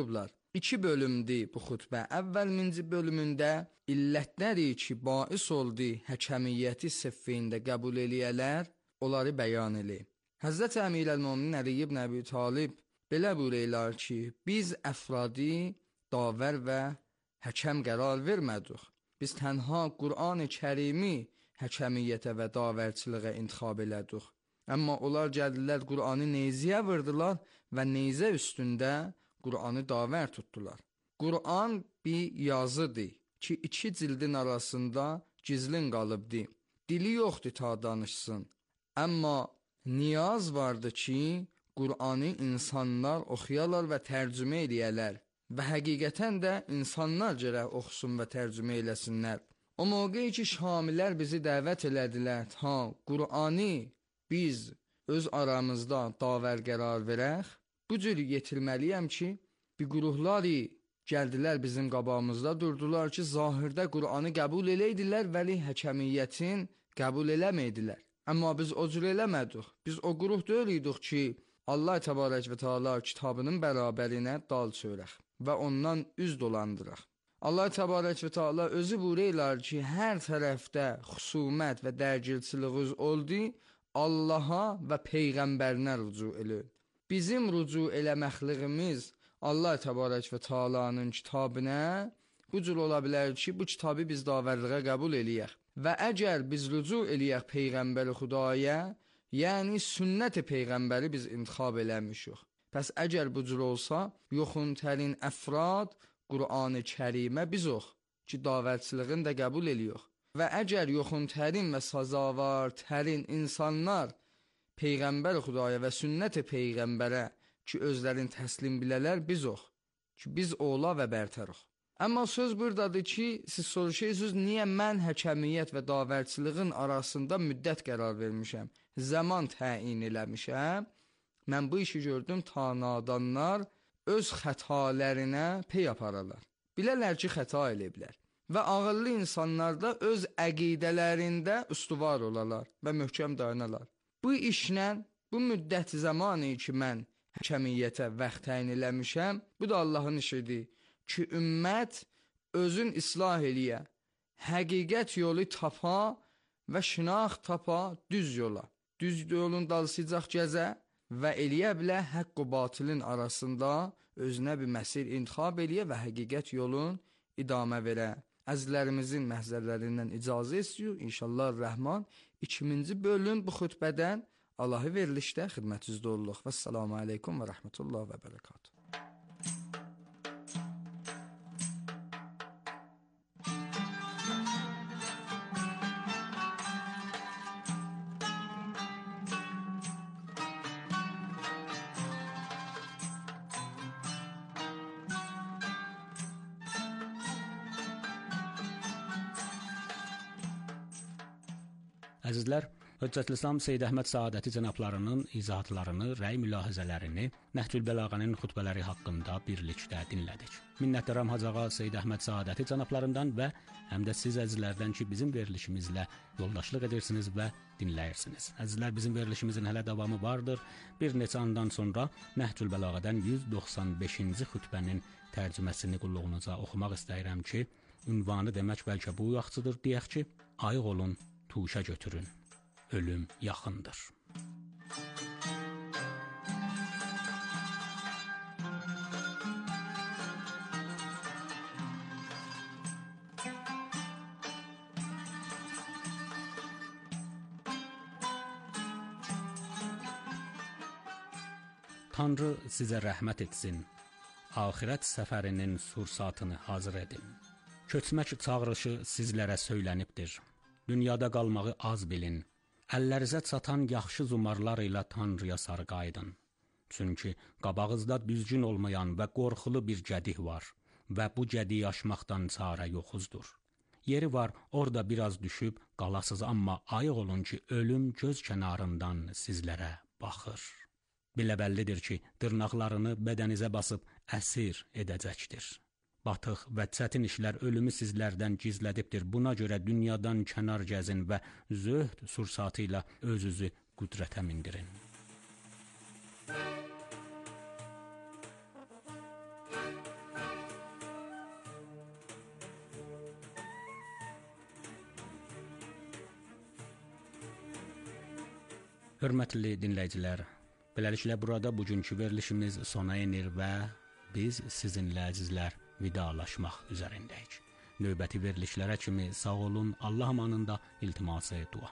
İki bölümdür bu xutbə. Əvvəlinci bölümündə illətləri ki, bais oldu həkəmiyyəti səffində qəbul eləyələr, onları bəyan eləyib. Həzrət Əmirəl-Möminin Əli ibn Əbi Talib belə buyururlar ki, biz əfradi davər və həkəm qərar vermədik. Biz tənha Qur'an-ı Kərimi həkəmiyyətə və davərçiliğə intixab elədik. Amma onlar gəldilər Qur'anı neyziyə vurdular və neyzə üstündə Qur'anı davər tutdular. Qur'an bir yazıdır ki, iki cildin arasında gizlin qalıbdır. Dili yoxdur ta danışsın. Amma niyaz vardı ki, Qur'anı insanlar oxuyalar və tərcümə eləyələr və həqiqətən də insanlar gərək oxusun və tərcümə eləsinlər. O mövqeyi ki, Şamilər bizi dəvət elədilər, ta Qur'anı biz öz aramızda davər qərar verək, bu cür yetirməliyəm ki, bir qruhları gəldilər bizim qabağımızda durdular ki, zahirdə Qur'anı qəbul eləydilər, vəli həkəmiyyətin qəbul eləməydilər. Amma biz o cür eləmədik. Biz o qruh deyilik ki, Allah Təbarək və Teala kitabının bərabərinə dal çörək və ondan üz dolandıraq. Allah Təbarək və Teala özü buyururlar ki, hər tərəfdə xusumət və dərgilçiliğiniz oldu, Allaha və Peyğəmbərinə rücu eləyir. Bizim rücu eləməkliğimiz Allah Təbarək və Teala'nın kitabına bu cür ola bilər ki, bu kitabı biz davərliğə qəbul eləyək. Və əgər biz rücu eləyək Peyğəmbəri Xudaya, yəni sünnət-i Peyğəmbəri biz intixab eləmişik. Pəs əgər bu cür olsa, yoxun tərin əfrad Qur'an-ı Kərimə biz ox ki, davərçiliğini də qəbul eləyək. Və əgər yoxun tərin və sazavar tərin insanlar Peyğəmbər Xudaya və sünnət-i Peyğəmbərə ki, özlərin təslim bilələr biz ox ki, biz ola və bərtərik. Amma söz buradadır ki, siz soruşuyorsunuz, niyə mən həkəmiyyət və davərçiliğin arasında müddət qərar vermişəm, zaman təyin eləmişəm? Mən bu işi gördüm, ta nadanlar öz xətalərinə pey apararlar. Bilərlər ki, xəta eləyiblər. Və ağıllı insanlar da öz əqidələrində üstüvar olarlar və möhkəm dayanarlar. Bu işlə, bu müddət zamanı ki, mən həkəmiyyətə vaxt təyin eləmişəm, bu da Allahın işidir ki, ümmət özün islah eləyə, həqiqət yolu tapa və şinax tapa düz yola. Düz yolun dalsıcaq gəzə və eləyə bilə haqq və batilin arasında özünə bir məsir intixab eləyə və həqiqət yolun idamə verə. Əzizlərimizin məhzərlərindən icazə istiyor. İnşallah Rəhman ikinci bölüm bu xutbədən Allahı verilişdə xidmətinizdə olduq. Və selamu aleykum və rəhmətullah və bərəkatuhu. Əzizlər, Höccətülislam Seyyid Əhməd Saadəti cənablarının izahatlarını, rəy mülahizələrini Nəhcül Bəlağənin xutbələri haqqında birlikdə dinlədik. Minnətdaram Hacı Ağa Seyyid Əhməd Saadəti cənablarından və həm də siz əzizlərdən ki, bizim verilişimizlə yoldaşlıq edirsiniz və dinləyirsiniz. Əzizlər, bizim verilişimizin hələ davamı vardır. Bir neçə andan sonra Nəhcül Bəlağədən yüz doxsan beşinci xutbənin tərcüməsini qulluğunuza oxumaq istəyirəm ki, ünvanı demək bəlkə bu yaxçıdır, deyək ki, ayıq olun, tuşa götürün, ölüm yaxındır. Tanrı sizə rəhmət etsin, axirət səfərinin sursatını hazır edin. Köçmək çağırışı sizlərə söylənibdir. Dünyada qalmağı az bilin, əllərizə çatan yaxşı zumarlar ilə Tanrıya sarı qayıdın. Çünki qabağızda düzgün olmayan və qorxulu bir gədih var və bu gədiyi aşmaqdan çarə yoxuzdur. Yeri var, orada biraz düşüb qalasız, amma ayıq olun ki, ölüm göz kənarından sizlərə baxır. Biləbəllidir ki, dırnaqlarını bədənizə basıb əsir edəcəkdir. Batıq və çətin işlər ölümü sizlərdən gizlədibdir. Buna görə dünyadan kənar gəzin və zöhd sursatı ilə özünüzü qüdrətə mindirin. Hörmətli dinləyicilər, beləliklə burada bugünkü verilişimiz sona enir və biz sizinlə əzizlər vidalaşmaq üzərindəyik. Növbəti verilişlərə kimi sağ olun, Allah amanında, iltiması dua.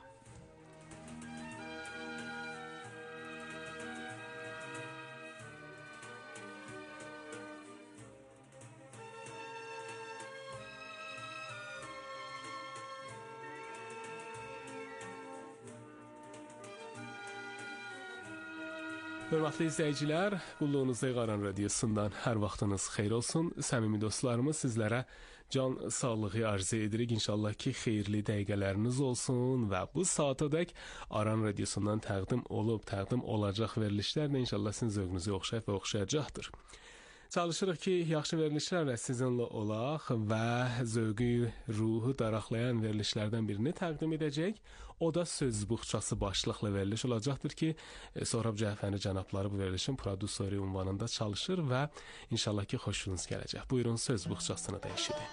Hörmətli izləyicilər, qulluğunuzda Aran Radiosundan hər vaxtınız xeyir olsun. Səmimi dostlarımız, sizlərə can sağlığı arzu edirik. İnşallah ki, xeyirli dəqiqələriniz olsun və bu saatədək Aran Radiosundan təqdim olub, təqdim olacaq verilişlər də inşallah sizin zövqünüzə oxşayıb və oxşayacaqdır. Çalışırıq ki, yaxşı verilişlərlə sizinlə olaq və zövqü, ruhu daraqlayan verilişlərdən birini təqdim edəcək. O da söz buxçası başlıqlı veriliş olacaqdır ki, Sohrab Cəfəri cənabları bu verilişin prodüseri ünvanında çalışır və inşallah ki, xoşunuz gələcək. Buyurun, söz buxçasını da eşidin.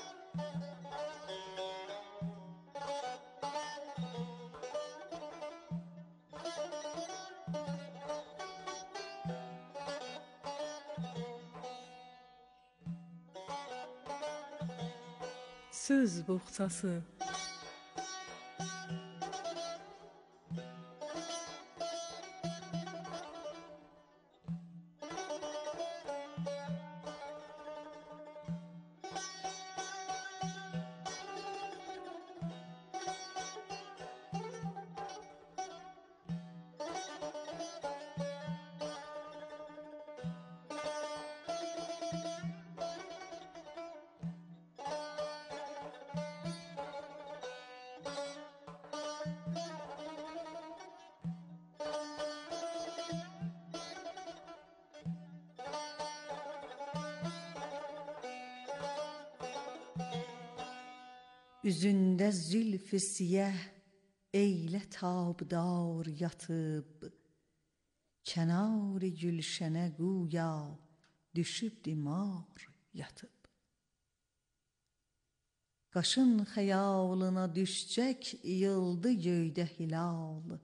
Söz buxçası. Üzündə zülf-i siyah eylə tabdar yatıb, Kənar-ı gülşənə guya düşüb dimar yatıb. Qaşın xəyalına düşcək yıldı göydə hilal,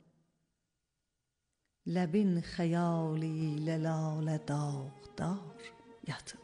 Ləbin xəyali ilə lalə dağdar yatıb.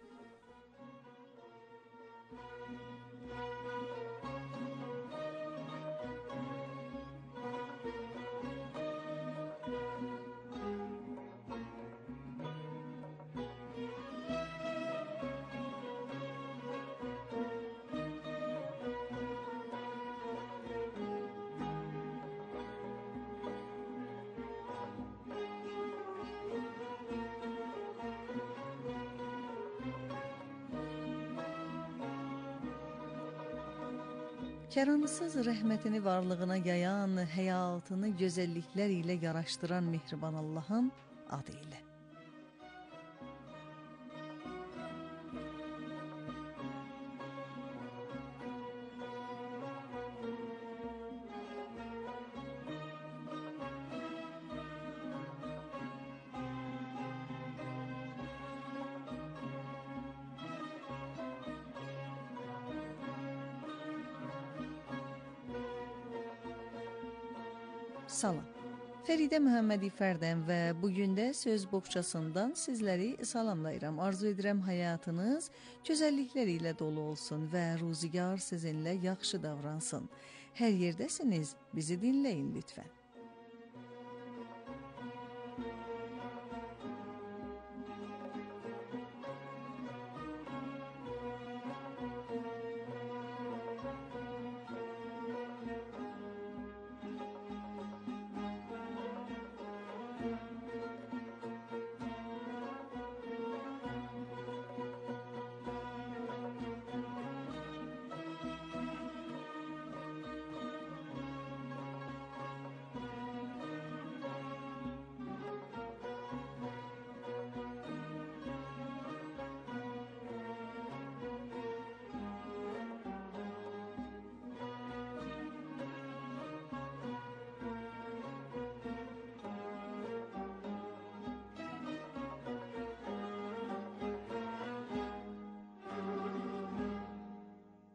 Kəramsız rəhmətini varlığına yayan, həyatını gözəlliklər ilə yaraşdıran mehriban Allahın adı ilə. Salam. Fəridə Məhəmmədi Fərdəm və bugün də söz boğçasından sizləri salamlayıram. Arzu edirəm həyatınız gözəlliklər ilə dolu olsun və ruzigar sizinlə yaxşı davransın. Hər yerdəsiniz, bizi dinləyin lütfən.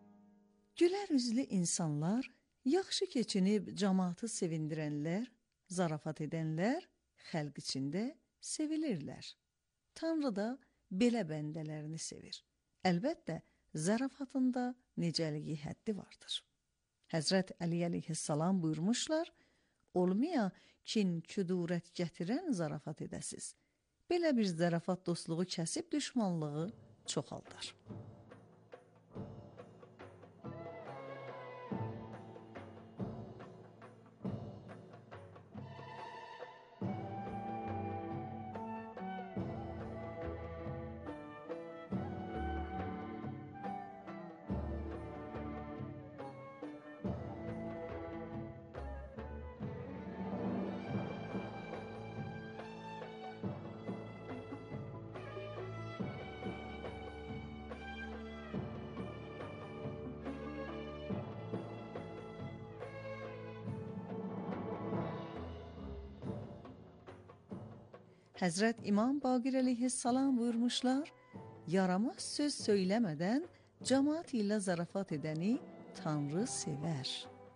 Gülər üzlü insanlar, yaxşı keçinib cəmaatı sevindirənlər, Zarafat edənlər xalq içində sevilirlər. Tanrı da belə bəndələrini sevir. Əlbəttə, zarafatında necəliyi həddi vardır. Həzrət Əli əleyhissalam buyurmuşlar, olmaya kin, küdurət gətirən zarafat edəsiz. Belə bir zarafat dostluğu kəsib düşmanlığı çoxaldar. Həzrət İmam Baqir əleyhissalam buyurmuşlar, yaramaz söz söyləmədən cəmaat ilə zarafat edəni Tanrı sevər.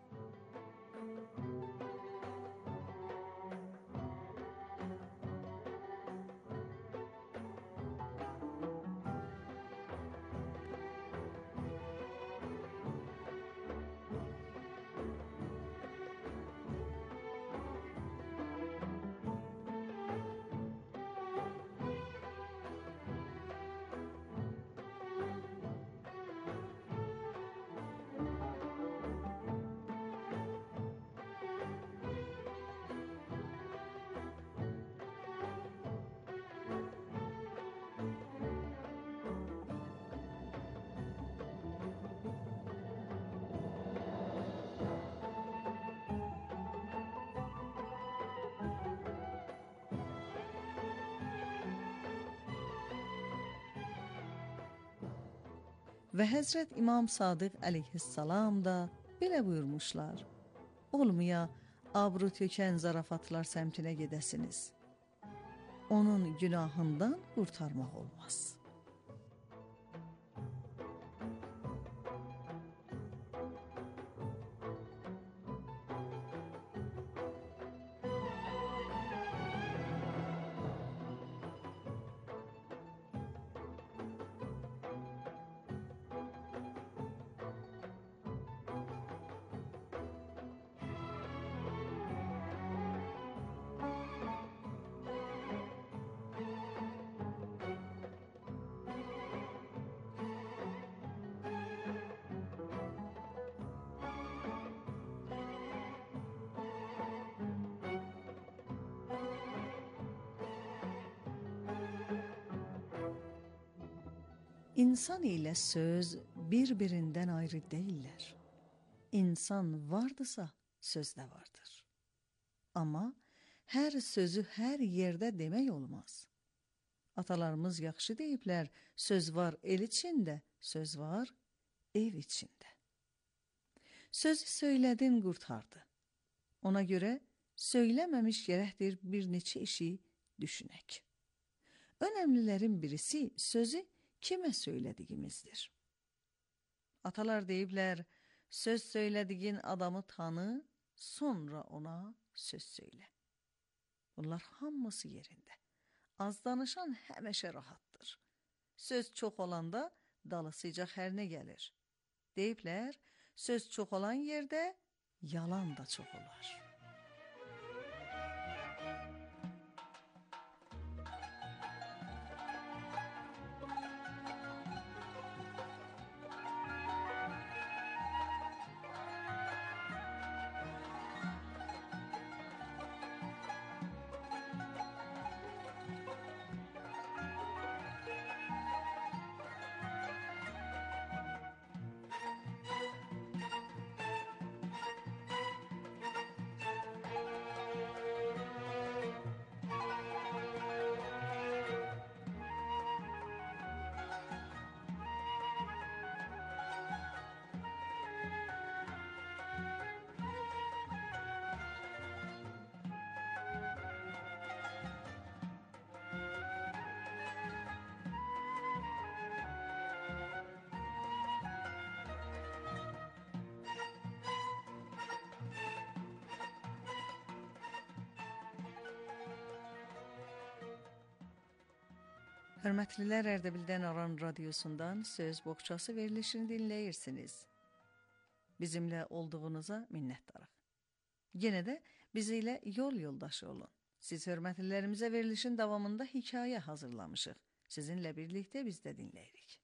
Və Həzrət İmam Sadiq əleyhissalam da belə buyurmuşlar, olmaya abru tökən zarafatlar səmtinə gedəsiniz. Onun günahından qurtarmaq olmaz. İnsan ilə söz bir-birindən ayrı deyillər. İnsan vardısa, söz də vardır. Amma hər sözü hər yerdə demək olmaz. Atalarımız yaxşı deyiblər, söz var el içində, söz var ev içində. Sözü söylədin qurtardı. Ona görə söyləməmiş gərəkdir bir neçə işi düşünək. Önəmlilərin birisi sözü kimə söylədiyimizdir. Atalar deyiblər, söz söylədiyin adamı tanı, sonra ona söz söylə. Bunlar hamısı yerində. Az danışan həmişə rahatdır. Söz çox olanda dalısıca xərnə gəlir. Deyiblər, söz çox olan yerdə yalan da çox olar. Hörmətlilər, Ərdəbildən Aran radiosundan Söz Boğçası verilişini dinləyirsiniz. Bizimlə olduğunuza minnətdarıq. Yenə də bizi ilə yol yoldaşı olun. Siz hörmətlilərimizə verilişin davamında hekayə hazırlamışıq. Sizinlə birlikdə biz də dinləyirik.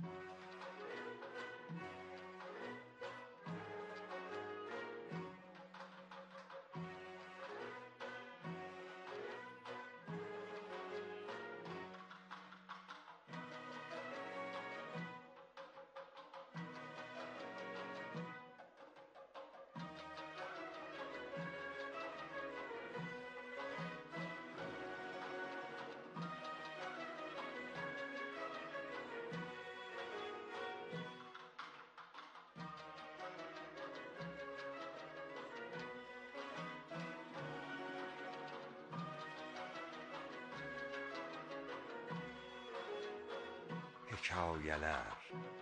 Hekayələr.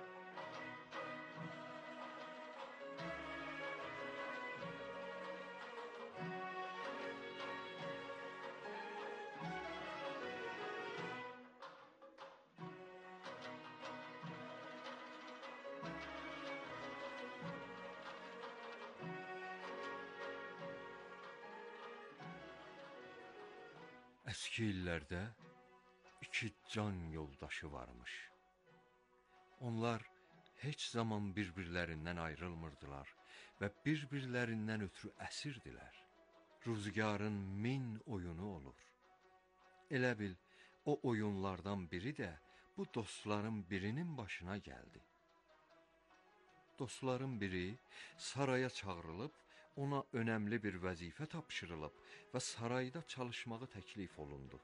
Eski illərdə iki can yoldaşı varmış. Onlar heç zaman bir-birlərindən ayrılmırdılar və bir-birlərindən ötürü əsirdilər. Rüzgarın min oyunu olur. Elə bil, o oyunlardan biri də bu dostların birinin başına gəldi. Dostların biri saraya çağırılıb, ona önəmli bir vəzifə tapşırılıb və sarayda çalışmağı təklif olundu.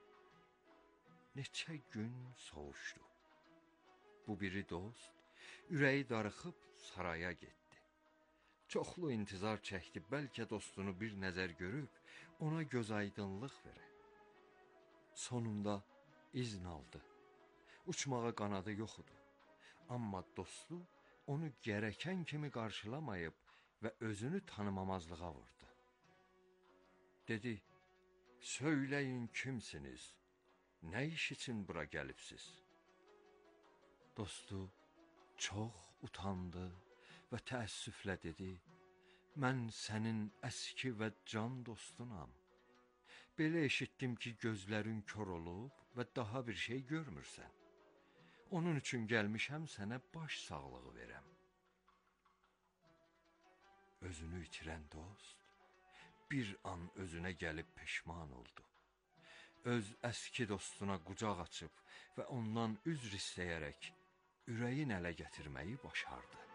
Neçə gün soğuşdu. Bu biri dost, ürəyi darıxıb saraya getdi. Çoxlu intizar çəkdi, bəlkə dostunu bir nəzər görüb, ona göz aydınlıq verə. Sonunda izin aldı. Uçmağa qanadı yox idi. Amma dostu onu gərəkən kimi qarşılamayıb və özünü tanımamazlığa vurdu. Dedi, söyləyin kimsiniz, nə iş üçün bura gəlibsiz? Dostu çox utandı və təəssüflə dedi, mən sənin əski və can dostunam. Belə eşitdim ki, gözlərin kör olub və daha bir şey görmürsən. Onun üçün gəlmişəm sənə baş sağlığı verəm. Özünü itirən dost bir an özünə gəlib peşman oldu. Öz əski dostuna qucaq açıb və ondan üzr istəyərək ürəyin ələ gətirməyi başardı.